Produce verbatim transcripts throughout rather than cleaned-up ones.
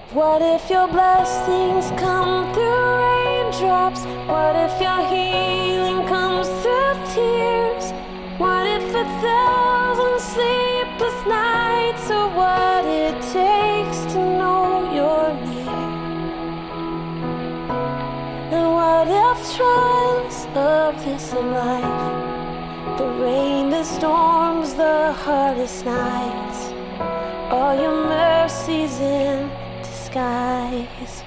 What if your blessings come through raindrops? What if your healing comes through tears? What if a thousand sleepless nights are what it takes to know you're near? And what if trials of this life, the rain, the storms, the hardest nights, all your mercies in disguise?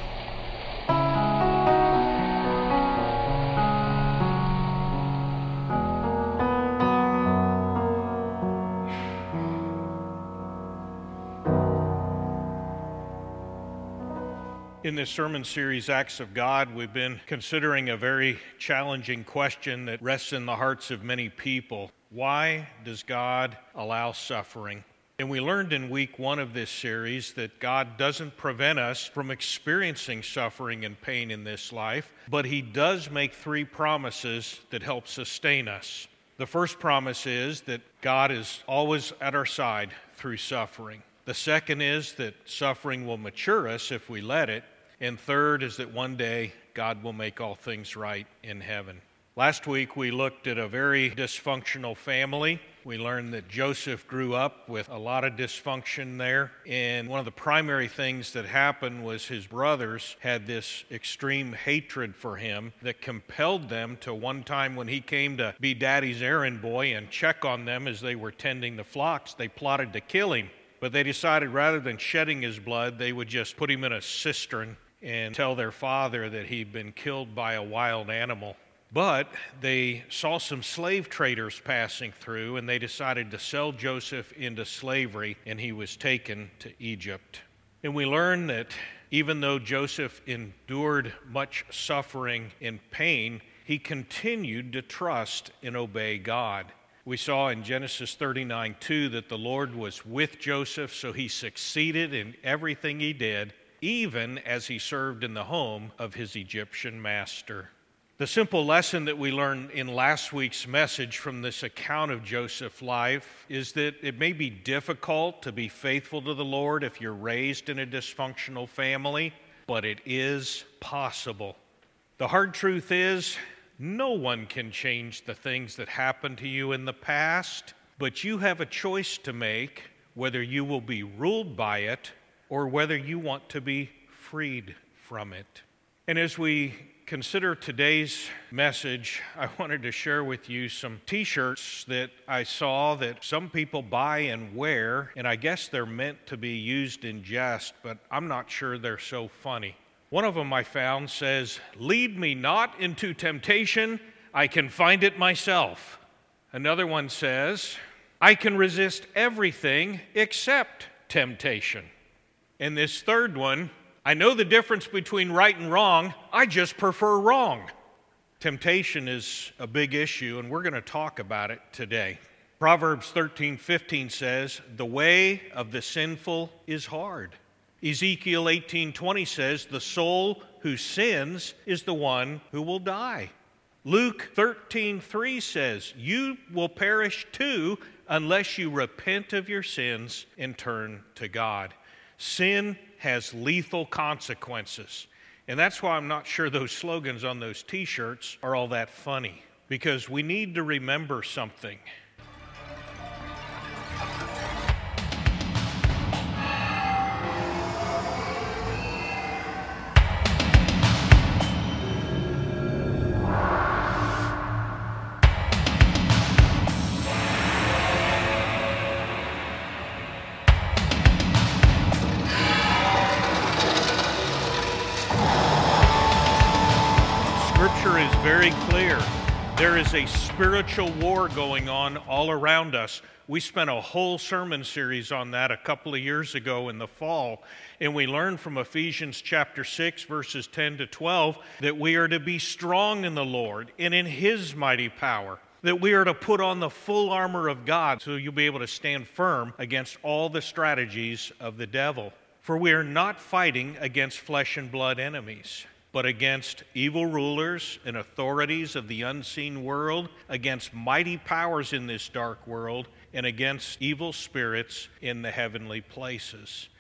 In this sermon series, Acts of God, we've been considering a very challenging question that rests in the hearts of many people. Why does God allow suffering? And we learned in week one of this series that God doesn't prevent us from experiencing suffering and pain in this life, but He does make three promises that help sustain us. The first promise is that God is always at our side through suffering. The second is that suffering will mature us if we let it. And third is that one day God will make all things right in heaven. Last week we looked at a very dysfunctional family. We learned that Joseph grew up with a lot of dysfunction there. And one of the primary things that happened was his brothers had this extreme hatred for him that compelled them to one time when he came to be daddy's errand boy and check on them as they were tending the flocks, they plotted to kill him. But they decided rather than shedding his blood, they would just put him in a cistern and tell their father that he'd been killed by a wild animal. But they saw some slave traders passing through, and they decided to sell Joseph into slavery, and he was taken to Egypt. And we learn that even though Joseph endured much suffering and pain, he continued to trust and obey God. We saw in Genesis thirty-nine two that the Lord was with Joseph, so he succeeded in everything he did, even as he served in the home of his Egyptian master. The simple lesson that we learned in last week's message from this account of Joseph's life is that it may be difficult to be faithful to the Lord if you're raised in a dysfunctional family, but it is possible. The hard truth is, no one can change the things that happened to you in the past, but you have a choice to make whether you will be ruled by it or whether you want to be freed from it. And as we consider today's message, I wanted to share with you some t-shirts that I saw that some people buy and wear, and I guess they're meant to be used in jest, but I'm not sure they're so funny. One of them I found says, "Lead me not into temptation, I can find it myself." Another one says, "I can resist everything except temptation." And this third one, "I know the difference between right and wrong, I just prefer wrong." Temptation is a big issue, and we're going to talk about it today. Proverbs thirteen fifteen says, "The way of the sinful is hard." Ezekiel eighteen twenty says, "The soul who sins is the one who will die." Luke thirteen three says, "You will perish too unless you repent of your sins and turn to God." Sin has lethal consequences. And that's why I'm not sure those slogans on those t-shirts are all that funny, because we need to remember something. Scripture is very clear. There is a spiritual war going on all around us. We spent a whole sermon series on that a couple of years ago in the fall, and we learned from Ephesians chapter six, verses ten to twelve, that we are to be strong in the Lord and in His mighty power, that we are to put on the full armor of God so you'll be able to stand firm against all the strategies of the devil. For we are not fighting against flesh and blood enemies, but against evil rulers and authorities of the unseen world, against mighty powers in this dark world, and against evil spirits in the heavenly places.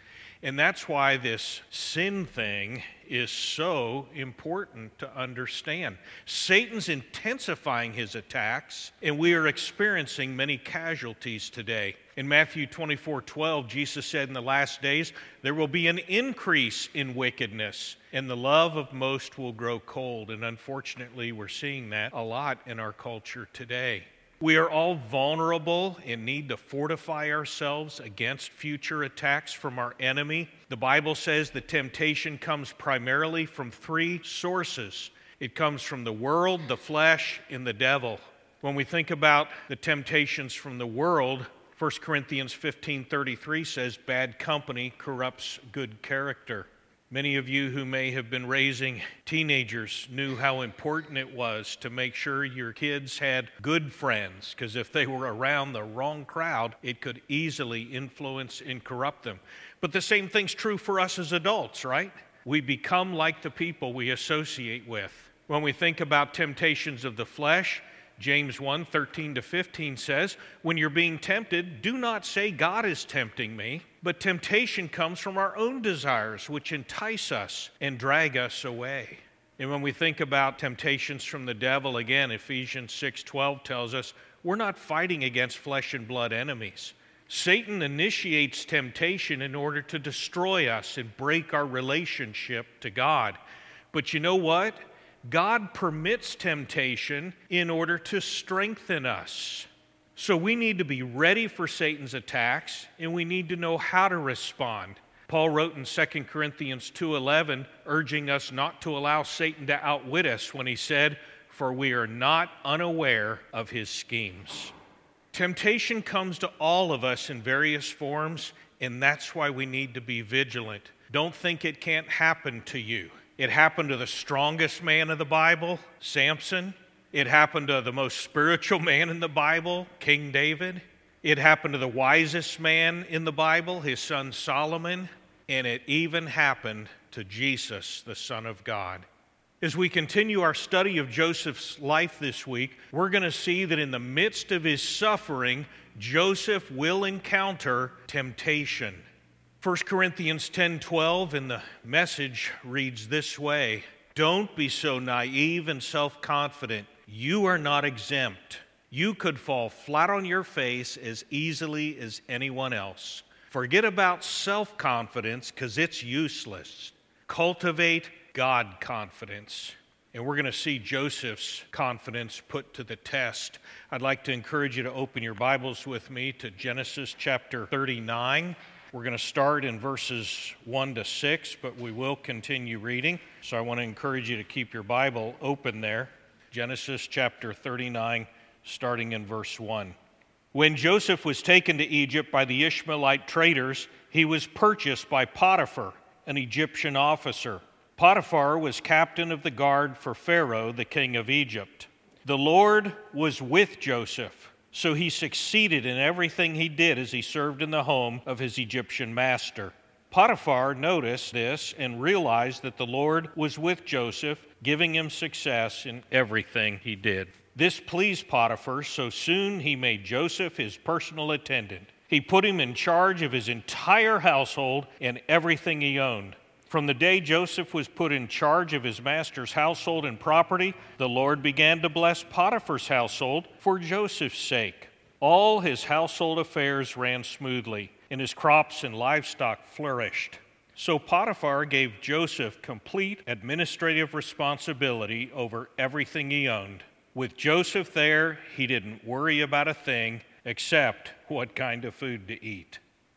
And that's why this sin thing is so important to understand. Satan's intensifying his attacks, and we are experiencing many casualties today. In Matthew twenty-four twelve, Jesus said, in the last days, there will be an increase in wickedness, and the love of most will grow cold. And unfortunately, we're seeing that a lot in our culture today. We are all vulnerable and need to fortify ourselves against future attacks from our enemy. The Bible says the temptation comes primarily from three sources. It comes from the world, the flesh, and the devil. When we think about the temptations from the world, First Corinthians fifteen thirty-three says, bad company corrupts good character. Many of you who may have been raising teenagers knew how important it was to make sure your kids had good friends, because if they were around the wrong crowd, it could easily influence and corrupt them. But the same thing's true for us as adults, right? We become like the people we associate with. When we think about temptations of the flesh, James one thirteen to fifteen says, when you're being tempted, do not say God is tempting me, but temptation comes from our own desires, which entice us and drag us away. And when we think about temptations from the devil, again, Ephesians six twelve tells us, we're not fighting against flesh and blood enemies. Satan initiates temptation in order to destroy us and break our relationship to God. But you know what? God permits temptation in order to strengthen us. So we need to be ready for Satan's attacks, and we need to know how to respond. Paul wrote in Second Corinthians two eleven, urging us not to allow Satan to outwit us when he said, for we are not unaware of his schemes. Temptation comes to all of us in various forms, and that's why we need to be vigilant. Don't think it can't happen to you. It happened to the strongest man of the Bible, Samson. It happened to the most spiritual man in the Bible, King David. It happened to the wisest man in the Bible, his son Solomon. And it even happened to Jesus, the Son of God. As we continue our study of Joseph's life this week, we're going to see that in the midst of his suffering, Joseph will encounter temptation. First Corinthians ten twelve in the Message reads this way, don't be so naive and self-confident. You are not exempt. You could fall flat on your face as easily as anyone else. Forget about self-confidence because it's useless. Cultivate God confidence. And we're going to see Joseph's confidence put to the test. I'd like to encourage you to open your Bibles with me to Genesis chapter thirty-nine. We're going to start in verses one to six, but we will continue reading. So I want to encourage you to keep your Bible open there. Genesis chapter thirty-nine, starting in verse one. When Joseph was taken to Egypt by the Ishmaelite traders, he was purchased by Potiphar, an Egyptian officer. Potiphar was captain of the guard for Pharaoh, the king of Egypt. The Lord was with Joseph, so he succeeded in everything he did as he served in the home of his Egyptian master. Potiphar noticed this and realized that the Lord was with Joseph, giving him success in everything he did. This pleased Potiphar, so soon he made Joseph his personal attendant. He put him in charge of his entire household and everything he owned. From the day Joseph was put in charge of his master's household and property, the Lord began to bless Potiphar's household for Joseph's sake. All his household affairs ran smoothly, and his crops and livestock flourished. So Potiphar gave Joseph complete administrative responsibility over everything he owned. With Joseph there, he didn't worry about a thing except what kind of food to eat.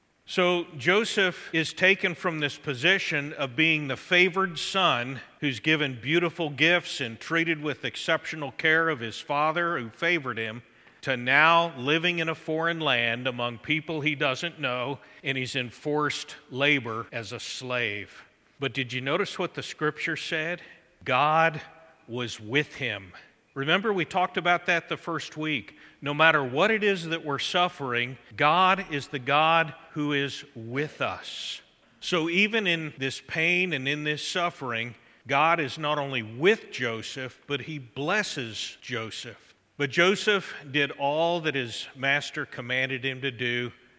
So Joseph is taken from this position of being the favored son who's given beautiful gifts and treated with exceptional care of his father who favored him, to now living in a foreign land among people he doesn't know, and he's in forced labor as a slave. But did you notice what the scripture said? God was with him. Remember, we talked about that the first week. No matter what it is that we're suffering, God is the God who is with us. So even in this pain and in this suffering, God is not only with Joseph, but he blesses Joseph. But Joseph did all that his master commanded him to do.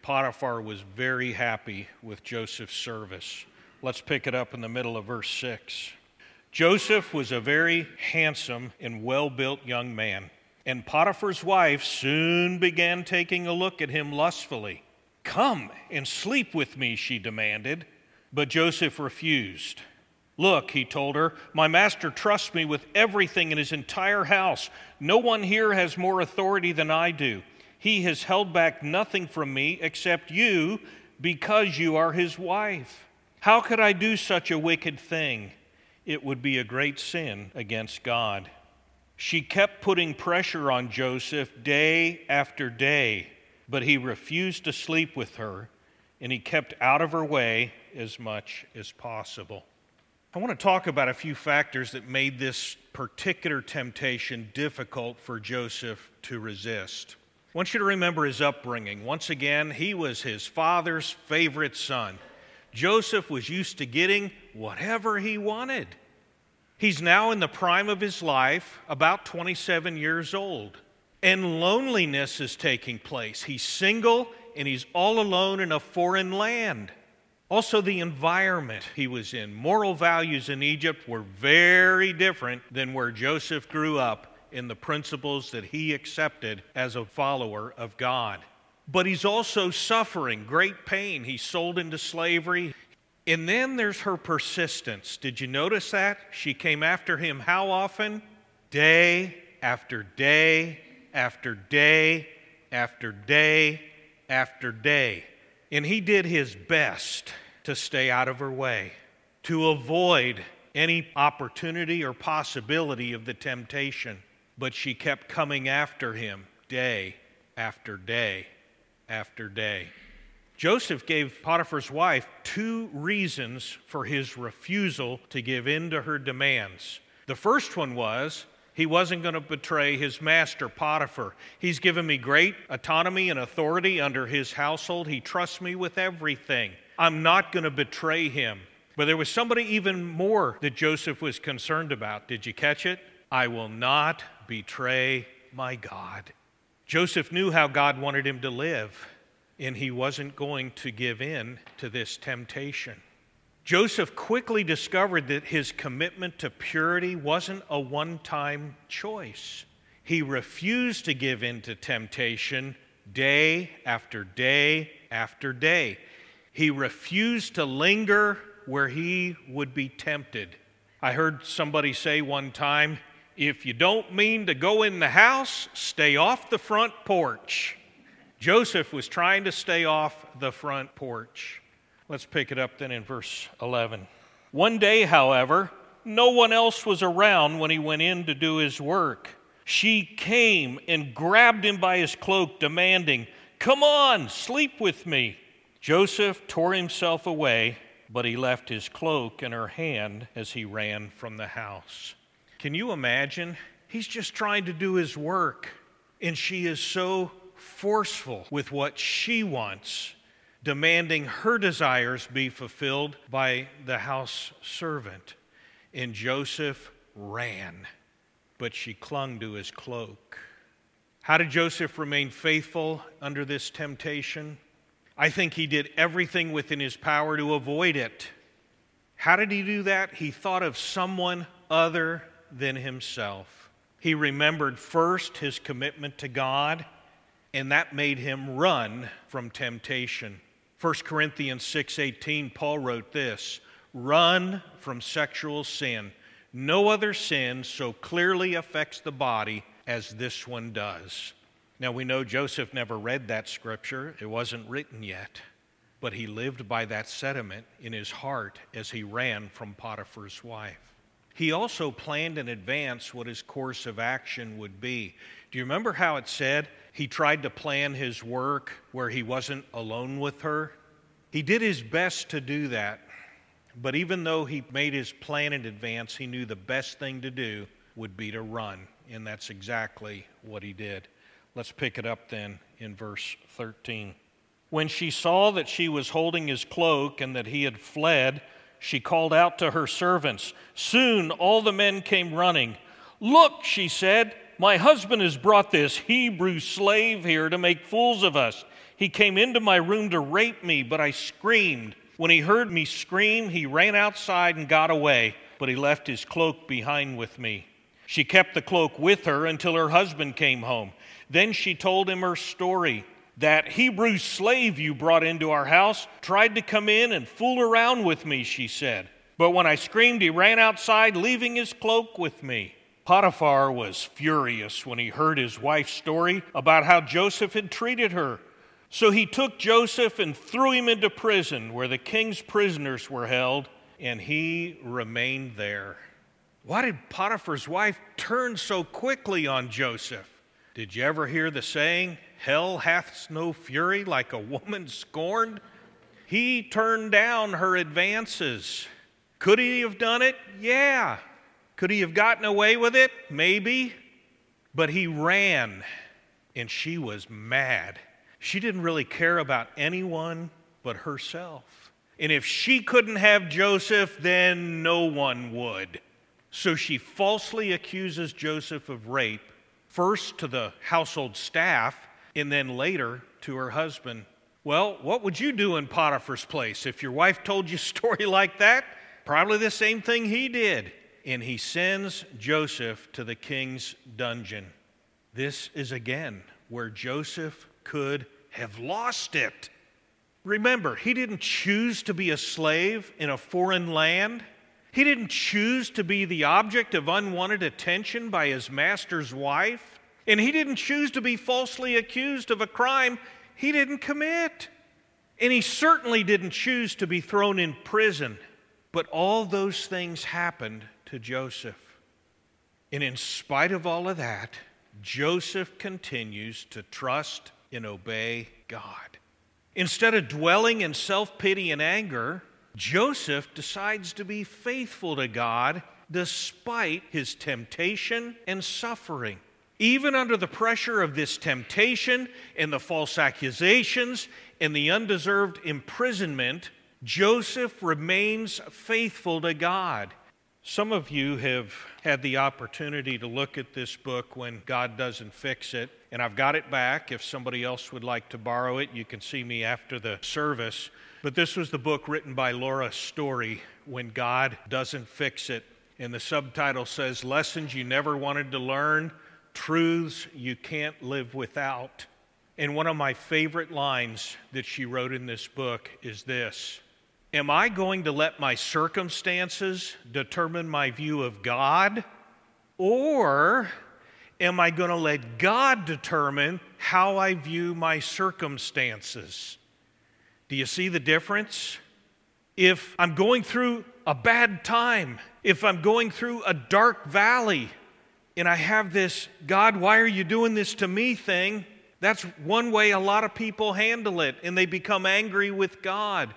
Potiphar was very happy with Joseph's service. Let's pick it up in the middle of verse six. Joseph was a very handsome and well-built young man, and Potiphar's wife soon began taking a look at him lustfully. "Come and sleep with me," she demanded, but Joseph refused. "Look," he told her, "my master trusts me with everything in his entire house. No one here has more authority than I do. He has held back nothing from me except you, because you are his wife. How could I do such a wicked thing? It would be a great sin against God." She kept putting pressure on Joseph day after day, but he refused to sleep with her, and he kept out of her way as much as possible. I want to talk about a few factors that made this particular temptation difficult for Joseph to resist. I want you to remember his upbringing. Once again, he was his father's favorite son. Joseph was used to getting whatever he wanted. He's now in the prime of his life, about twenty-seven years old, and loneliness is taking place. He's single and he's all alone in a foreign land. Also, the environment he was in, moral values in Egypt were very different than where Joseph grew up in the principles that he accepted as a follower of God. But he's also suffering great pain. He's sold into slavery. And then there's her persistence. Did you notice that? She came after him how often? Day after day after day after day after day. And he did his best to stay out of her way, to avoid any opportunity or possibility of the temptation. But she kept coming after him day after day after day. Joseph gave Potiphar's wife two reasons for his refusal to give in to her demands. The first one was he wasn't going to betray his master, Potiphar. He's given me great autonomy and authority under his household. He trusts me with everything. I'm not going to betray him. But there was somebody even more that Joseph was concerned about. Did you catch it? I will not betray my God. Joseph knew how God wanted him to live, and he wasn't going to give in to this temptation. Joseph quickly discovered that his commitment to purity wasn't a one-time choice. He refused to give in to temptation day after day after day. He refused to linger where he would be tempted. I heard somebody say one time, if you don't mean to go in the house, stay off the front porch. Joseph was trying to stay off the front porch. Let's pick it up then in verse eleven. One day, however, no one else was around when he went in to do his work. She came and grabbed him by his cloak, demanding, "Come on, sleep with me." Joseph tore himself away, but he left his cloak in her hand as he ran from the house. Can you imagine? He's just trying to do his work, and she is so forceful with what she wants, demanding her desires be fulfilled by the house servant. And Joseph ran, but she clung to his cloak. How did Joseph remain faithful under this temptation? I think he did everything within his power to avoid it. How did he do that? He thought of someone other than himself. He remembered first his commitment to God, and that made him run from temptation. First Corinthians six eighteen, Paul wrote this, "Run from sexual sin. No other sin so clearly affects the body as this one does." Now we know Joseph never read that scripture. It wasn't written yet. But he lived by that sentiment in his heart as he ran from Potiphar's wife. He also planned in advance what his course of action would be. Do you remember how it said he tried to plan his work where he wasn't alone with her? He did his best to do that. But even though he made his plan in advance, he knew the best thing to do would be to run. And that's exactly what he did. Let's pick it up then in verse thirteen. When she saw that she was holding his cloak and that he had fled, she called out to her servants. Soon all the men came running. "Look," she said, "my husband has brought this Hebrew slave here to make fools of us. He came into my room to rape me, but I screamed. When he heard me scream, he ran outside and got away, but he left his cloak behind with me. She kept the cloak with her until her husband came home. Then she told him her story. That Hebrew slave you brought into our house tried to come in and fool around with me, she said. But when I screamed, he ran outside, leaving his cloak with me. Potiphar was furious when he heard his wife's story about how Joseph had treated her. So he took Joseph and threw him into prison where the king's prisoners were held, and he remained there. Why did Potiphar's wife turn so quickly on Joseph? Did you ever hear the saying, hell hath no fury like a woman scorned? He turned down her advances. Could he have done it? Yeah. Could he have gotten away with it? Maybe. But he ran, and she was mad. She didn't really care about anyone but herself. And if she couldn't have Joseph, then no one would. So she falsely accuses Joseph of rape, first to the household staff, and then later to her husband. Well, what would you do in Potiphar's place if your wife told you a story like that? Probably the same thing he did. And he sends Joseph to the king's dungeon. This is again where Joseph could have lost it. Remember, he didn't choose to be a slave in a foreign land. He didn't choose to be the object of unwanted attention by his master's wife. And he didn't choose to be falsely accused of a crime he didn't commit. And he certainly didn't choose to be thrown in prison. But all those things happened to Joseph. And in spite of all of that, Joseph continues to trust and obey God. Instead of dwelling in self-pity and anger, Joseph decides to be faithful to God despite his temptation and suffering. Even under the pressure of this temptation and the false accusations and the undeserved imprisonment, Joseph remains faithful to God. Some of you have had the opportunity to look at this book When God Doesn't Fix It, and I've got it back. If somebody else would like to borrow it, you can see me after the service. But this was the book written by Laura Story, When God Doesn't Fix It. And the subtitle says, Lessons You Never Wanted to Learn, Truths You Can't Live Without. And one of my favorite lines that she wrote in this book is this: Am I going to let my circumstances determine my view of God? Or am I going to let God determine how I view my circumstances? Do you see the difference? If I'm going through a bad time, if I'm going through a dark valley, and I have this, God, why are you doing this to me thing, that's one way a lot of people handle it, and they become angry with God.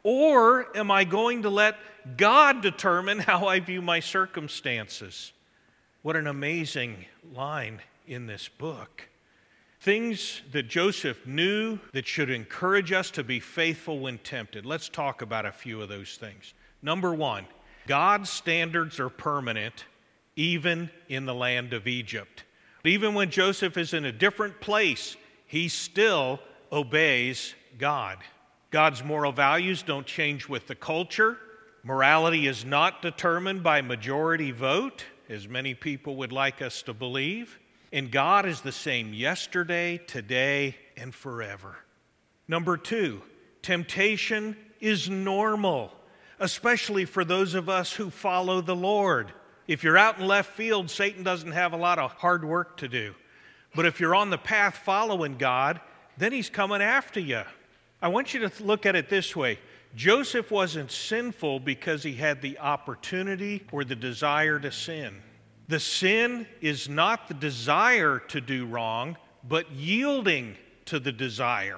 Or am I going to let God determine how I view my circumstances? What an amazing line in this book. Things that Joseph knew that should encourage us to be faithful when tempted. Let's talk about a few of those things. Number one, God's standards are permanent even in the land of Egypt. Even when Joseph is in a different place, he still obeys God. God's moral values don't change with the culture. Morality is not determined by majority vote, as many people would like us to believe. And God is the same yesterday, today, and forever. Number two, temptation is normal, especially for those of us who follow the Lord. If you're out in left field, Satan doesn't have a lot of hard work to do. But if you're on the path following God, then he's coming after you. I want you to look at it this way. Joseph wasn't sinful because he had the opportunity or the desire to sin. The sin is not the desire to do wrong, but yielding to the desire.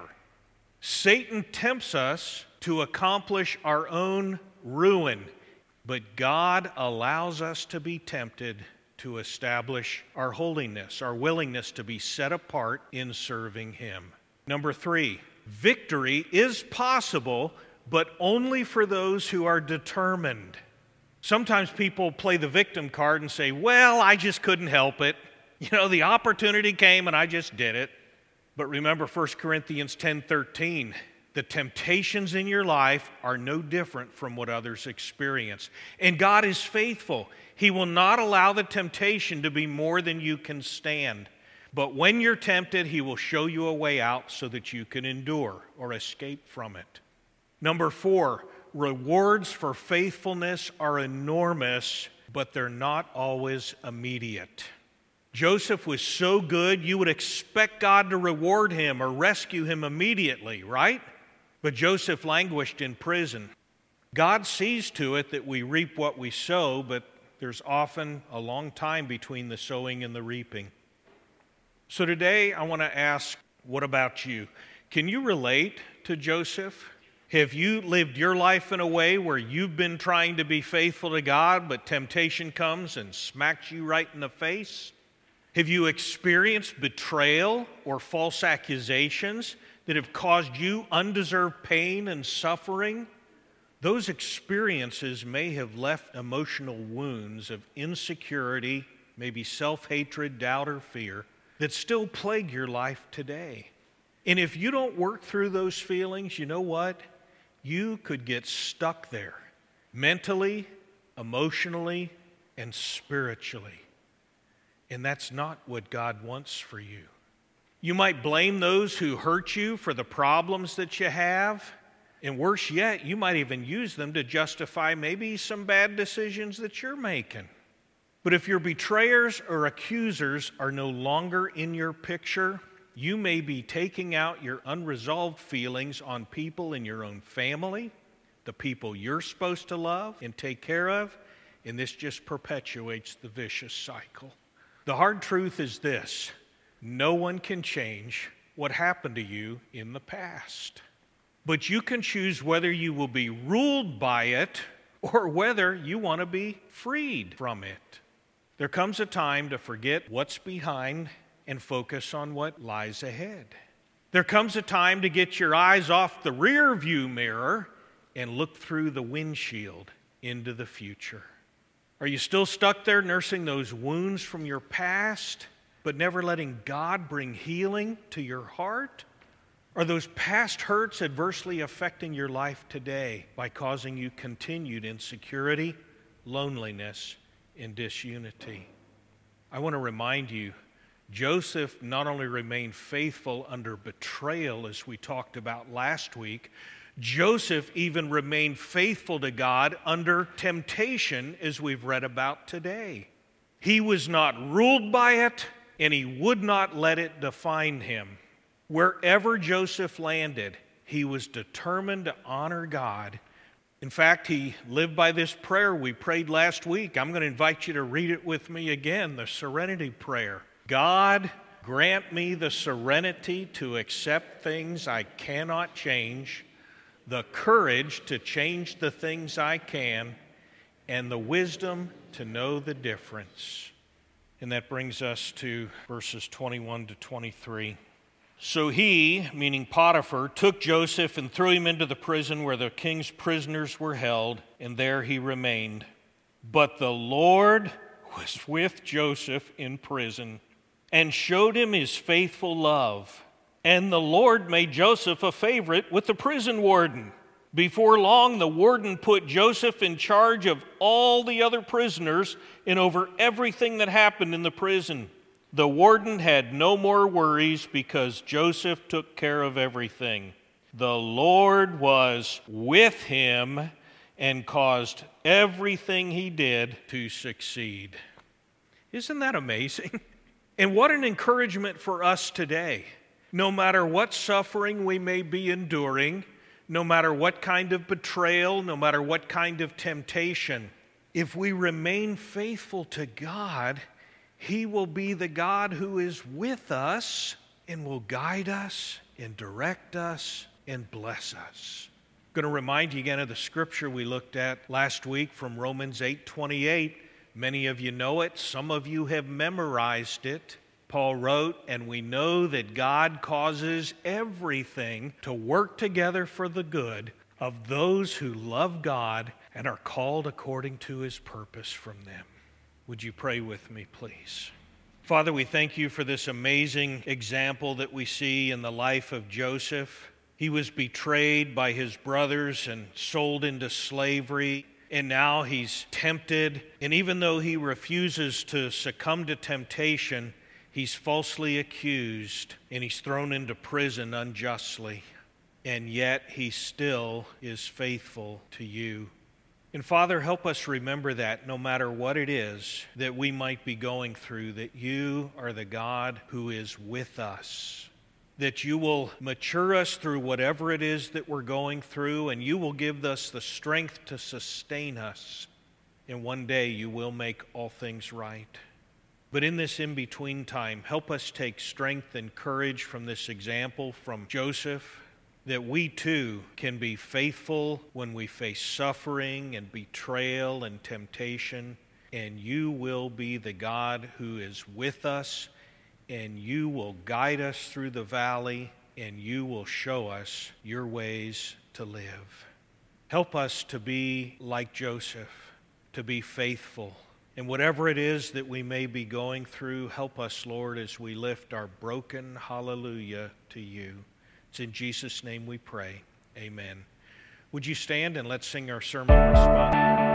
Satan tempts us to accomplish our own ruin, but God allows us to be tempted to establish our holiness, our willingness to be set apart in serving Him. Number three, victory is possible, but only for those who are determined. Sometimes people play the victim card and say, well, I just couldn't help it. You know, the opportunity came and I just did it. But remember First Corinthians ten thirteen, the temptations in your life are no different from what others experience. And God is faithful. He will not allow the temptation to be more than you can stand. But when you're tempted, He will show you a way out so that you can endure or escape from it. Number four, rewards for faithfulness are enormous, but they're not always immediate. Joseph was so good, you would expect God to reward him or rescue him immediately, right? But Joseph languished in prison. God sees to it that we reap what we sow, but there's often a long time between the sowing and the reaping. So today I want to ask, what about you? Can you relate to Joseph? Have you lived your life in a way where you've been trying to be faithful to God, but temptation comes and smacks you right in the face? Have you experienced betrayal or false accusations that have caused you undeserved pain and suffering? Those experiences may have left emotional wounds of insecurity, maybe self-hatred, doubt, or fear that still plague your life today. And if you don't work through those feelings, you know what? You could get stuck there mentally, emotionally, and spiritually. And that's not what God wants for you. You might blame those who hurt you for the problems that you have. And worse yet, you might even use them to justify maybe some bad decisions that you're making. But if your betrayers or accusers are no longer in your picture, you may be taking out your unresolved feelings on people in your own family, the people you're supposed to love and take care of, and this just perpetuates the vicious cycle. The hard truth is this: no one can change what happened to you in the past. But you can choose whether you will be ruled by it or whether you want to be freed from it. There comes a time to forget what's behind and focus on what lies ahead. There comes a time to get your eyes off the rear view mirror and look through the windshield into the future. Are you still stuck there nursing those wounds from your past, but never letting God bring healing to your heart? Are those past hurts adversely affecting your life today by causing you continued insecurity, loneliness, and disunity? I want to remind you, Joseph not only remained faithful under betrayal, as we talked about last week, Joseph even remained faithful to God under temptation, as we've read about today. He was not ruled by it, and he would not let it define him. Wherever Joseph landed, he was determined to honor God. In fact, he lived by this prayer we prayed last week. I'm going to invite you to read it with me again, the Serenity Prayer. God, grant me the serenity to accept things I cannot change, the courage to change the things I can, and the wisdom to know the difference. And that brings us to verses twenty-one to twenty-three. So he, meaning Potiphar, took Joseph and threw him into the prison where the king's prisoners were held, and there he remained. But the Lord was with Joseph in prison and showed him his faithful love. And the Lord made Joseph a favorite with the prison warden. Before long, the warden put Joseph in charge of all the other prisoners and over everything that happened in the prison. The warden had no more worries because Joseph took care of everything. The Lord was with him and caused everything he did to succeed. Isn't that amazing? And what an encouragement for us today. No matter what suffering we may be enduring, no matter what kind of betrayal, no matter what kind of temptation, if we remain faithful to God, He will be the God who is with us and will guide us and direct us and bless us. I'm going to remind you again of the scripture we looked at last week from Romans eight twenty-eight. Many of you know it. Some of you have memorized it. Paul wrote, "And we know that God causes everything to work together for the good of those who love God and are called according to His purpose from them." Would you pray with me, please? Father, we thank you for this amazing example that we see in the life of Joseph. He was betrayed by his brothers and sold into slavery, and now he's tempted. And even though he refuses to succumb to temptation, he's falsely accused and he's thrown into prison unjustly. And yet he still is faithful to you. And Father, help us remember that no matter what it is that we might be going through, that you are the God who is with us, that you will mature us through whatever it is that we're going through, and you will give us the strength to sustain us. And one day you will make all things right. But in this in-between time, help us take strength and courage from this example from Joseph, that we too can be faithful when we face suffering and betrayal and temptation, and you will be the God who is with us, and you will guide us through the valley, and you will show us your ways to live. Help us to be like Joseph, to be faithful. And whatever it is that we may be going through, help us, Lord, as we lift our broken hallelujah to you. It's in Jesus' name we pray. Amen. Would you stand and let's sing our sermon response?